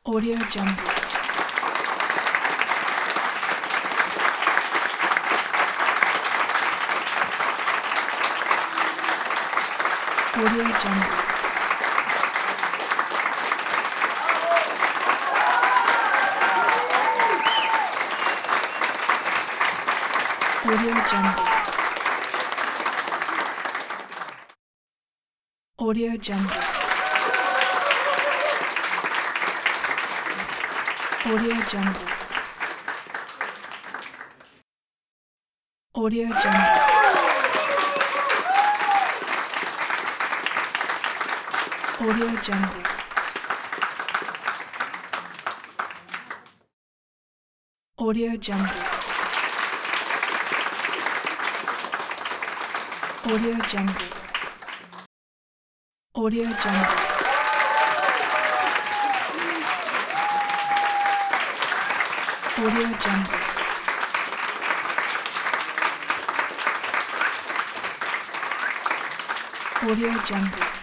Audio Jungle. Audio Jungle. Audio Jungle. Audio Jungle. Audio Jungle. Audio Jungle. Audio Jungle. Audio Jungle. Audio Jungle. Audio Jungle. Audio Jungle. Audio Jungle.